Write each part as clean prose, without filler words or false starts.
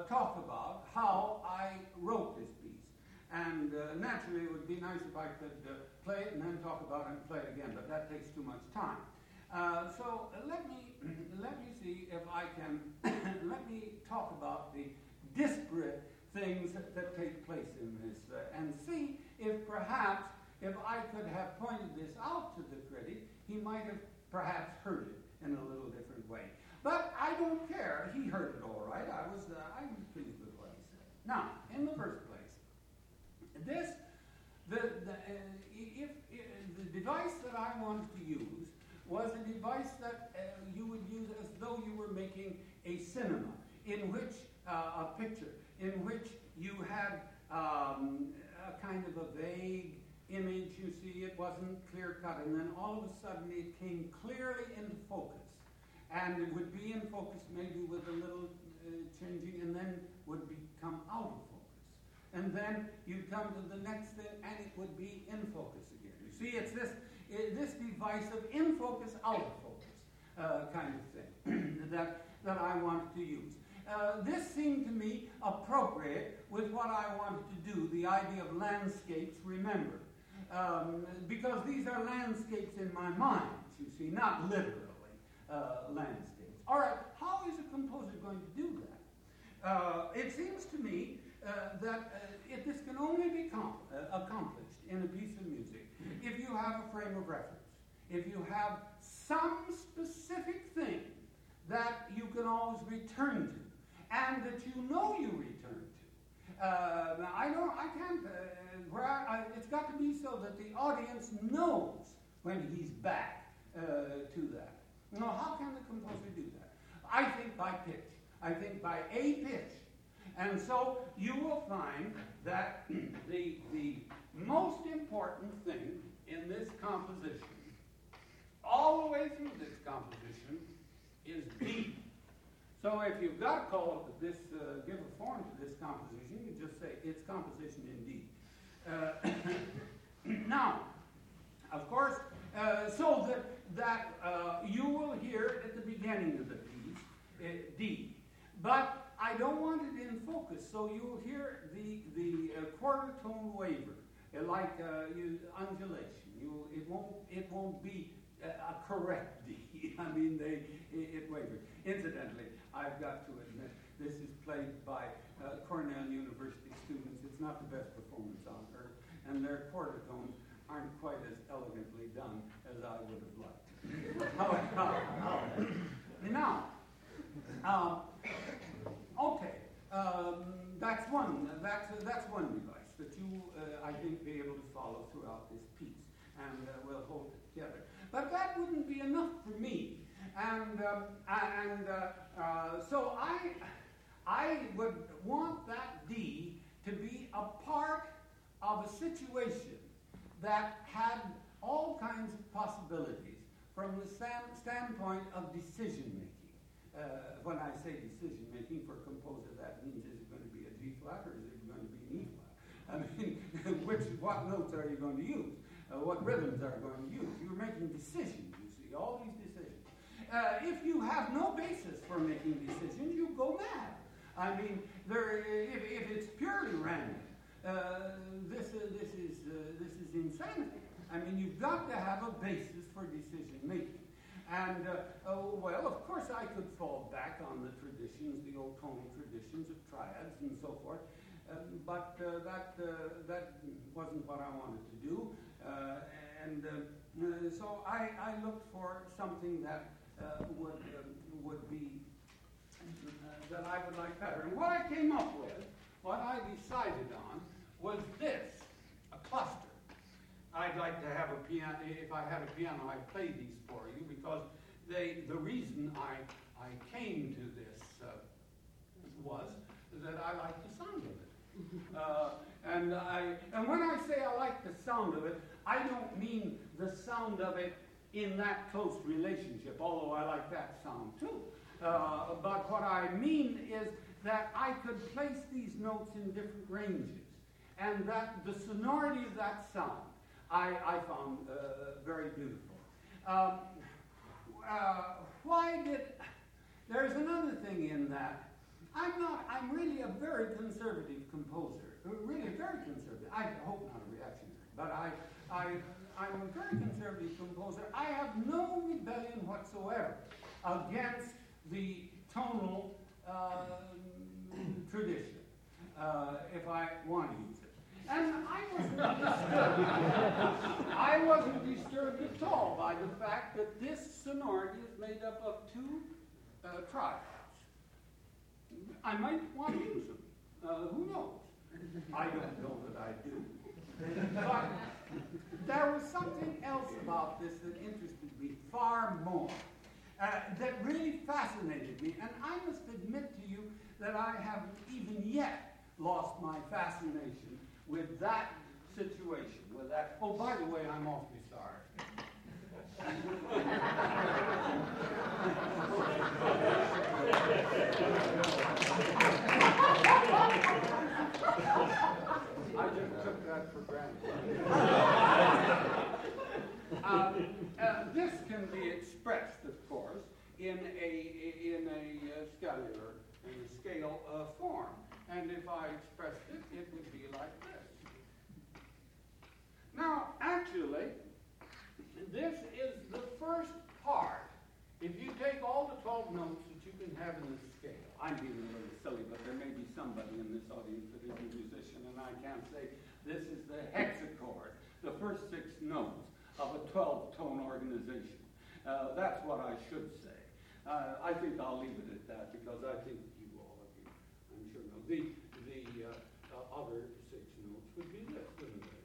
talk about how I wrote this piece. And naturally, it would be nice if I could play it and then talk about it and play it again, but that takes too much time. So let me see if I can let me talk about the disparate things that take place in this, and see if perhaps if I could have pointed this out to the critic, he might have perhaps heard it in a little different way. But I don't care. He heard it all right. I was pleased with what he said. Now, in the first place, if the device that I wanted to use was a device that you would use as though you were making a cinema, in which a picture, in which you had a kind of a vague image. You see, it wasn't clear cut, and then all of a sudden it came clearly into focus, and it would be in focus maybe with a little changing, and then would become out of focus. And then you'd come to the next thing, and it would be in focus again. You see, it's this device of in focus, out of focus kind of thing that I wanted to use. This seemed to me appropriate with what I wanted to do, the idea of landscapes remembered. Because these are landscapes in my mind, you see, not literally landscapes. All right, how is a composer going to do that? It seems to me that this can only be accomplished in a piece of music if you have a frame of reference, if you have some specific thing that you can always return to, and that you know you return to. It's got to be so that the audience knows when he's back to that. Now, how can the composer do that? I think by pitch. I think by a pitch. And so you will find that the most important thing in this composition, all the way through this composition, is D. So if you've got to call this, give a form to this composition, you just say it's composition in D. Now, of course, so that you will hear at the beginning of the piece D. But I don't want it in focus, so you'll hear the quarter tone waver, like undulation. It won't be a correct D. I mean, it wavers. Incidentally, I've got to admit, this is played by Cornell University students. It's not the best performance on earth, and their quarter tones aren't quite as elegantly done as I would have liked. Now, okay, that's one device that you, I think, be able to follow throughout this piece, and we'll hold it together. But that wouldn't be enough for me, and so I would want that D to be a part of a situation that had all kinds of possibilities from the standpoint of decision-making. When I say decision-making for a composer, that means is it going to be a G flat or is it going to be an E flat? I mean, what notes are you going to use? What rhythms are you going to use? You're making decisions, you see, all these decisions. If you have no basis for making decisions, you go mad. I mean, if it's purely random, this is insanity. I mean, you've got to have a basis for decision-making. And, well, of course I could fall back on the traditions, the old tonal traditions of triads and so forth, but that wasn't what I wanted to do. So I looked for something that would be, that I would like better. And what I came up with, what I decided on, was this, a cluster. I'd like to have a piano. If I had a piano, I'd play these for you, because the reason I came to this was that I like the sound of it. And when I say I like the sound of it, I don't mean the sound of it in that close relationship, although I like that sound too. But what I mean is that I could place these notes in different ranges, and that the sonority of that sound I found very beautiful. There's another thing in that I'm really a very conservative composer. Really very conservative. I hope not a reactionary, but I'm a very conservative composer. I have no rebellion whatsoever against the tonal tradition, if I want to use it. And I wasn't disturbed. I wasn't disturbed at all by the fact that this sonority is made up of two triads. I might want to use them. Who knows? I don't know that I do. But there was something else about this that interested me far more, that really fascinated me. And I must admit to you that I haven't even yet lost my fascination with that situation, with that. Oh, by the way, I'm awfully sorry. I just took that for granted. This can be expressed, of course, in a scale form. And if I expressed it, it would be like this. Now, actually, this is the first part. If you take all the 12 notes that you can have in the scale, I'm being a little silly, but there may be somebody in this audience that is a musician, and I can't say this is the hexachord, the first 6 notes of a 12-tone organization. That's what I should say. I think I'll leave it at that because I think you all of you, I'm sure know. The other 6 notes would be this, wouldn't they?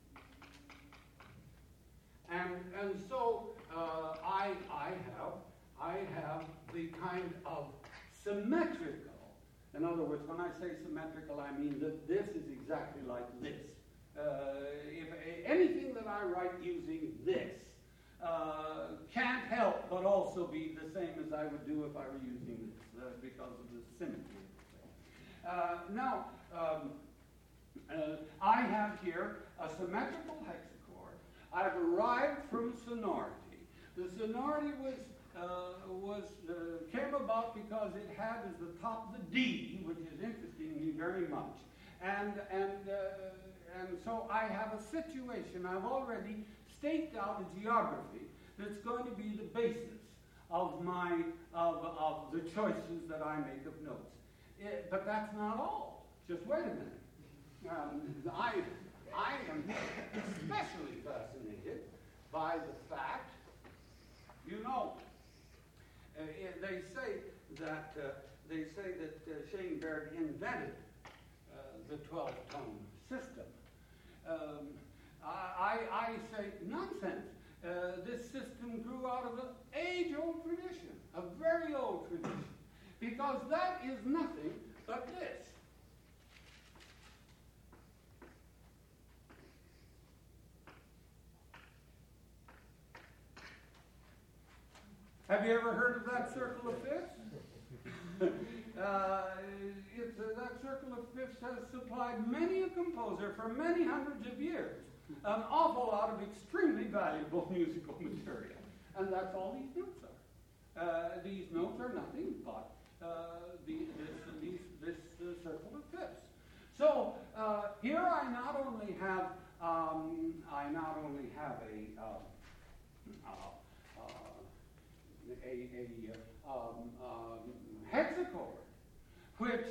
And so I have the kind of symmetrical. In other words, when I say symmetrical, I mean that this is exactly like this. If anything that I write using this can't help but also be the same as I would do if I were using this because of the symmetry of the thing. Now, I have here a symmetrical hexachord. I've arrived from sonority. The sonority came about because it had as the top the D, which is interesting me very much. And so I have a situation. I've already staked out a geography that's going to be the basis of my of the choices that I make of notes. But that's not all. Just wait a minute. I am especially fascinated by the fact, they say that Schoenberg invented the 12-tone system. I say nonsense. This system grew out of an age-old tradition, a very old tradition, because that is nothing but this. Have you ever heard of that circle of fifths? That circle of fifths has supplied many a composer for many hundreds of years an awful lot of extremely valuable musical material. And that's all these notes are. These notes are nothing but this circle of fifths. So here I not only have hexachord, which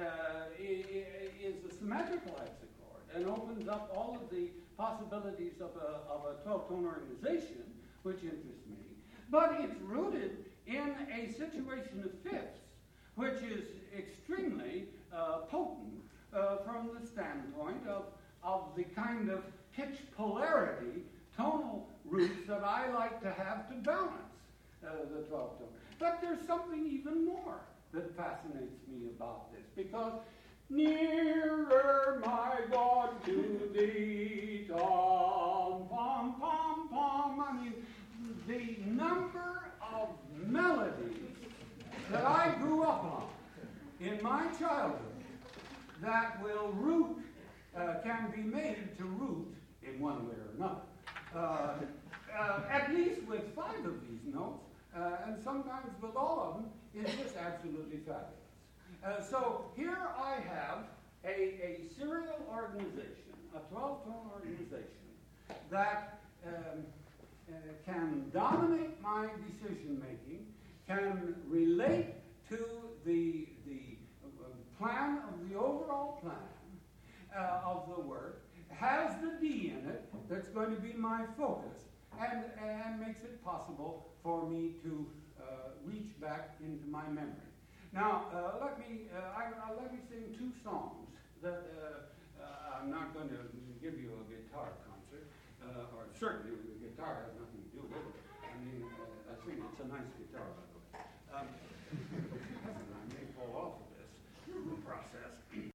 is a symmetrical hexachord and opens up all of the possibilities of a 12-tone organization, which interests me. But it's rooted in a situation of fifths, which is extremely potent from the standpoint of the kind of pitch polarity, tonal roots that I like to have to balance the 12-tone. But there's something even more that fascinates me about this, because nearer, my God, to thee, tom, pom, pom, pom. I mean, the number of melodies that I grew up on in my childhood that will root, can be made to root in one way or another. At least with 5 of these notes, and sometimes with all of them, is just absolutely fabulous. So here I have a serial organization, a 12-tone organization, that can dominate my decision-making, can relate to the plan of the overall plan of the work, has the D in it that's going to be my focus, and makes it possible for me to reach back into my memory. Now, let me sing two songs that I'm not going to give you a guitar concert, or certainly the guitar has nothing to do with it. I mean, I think it's a nice guitar, by the way.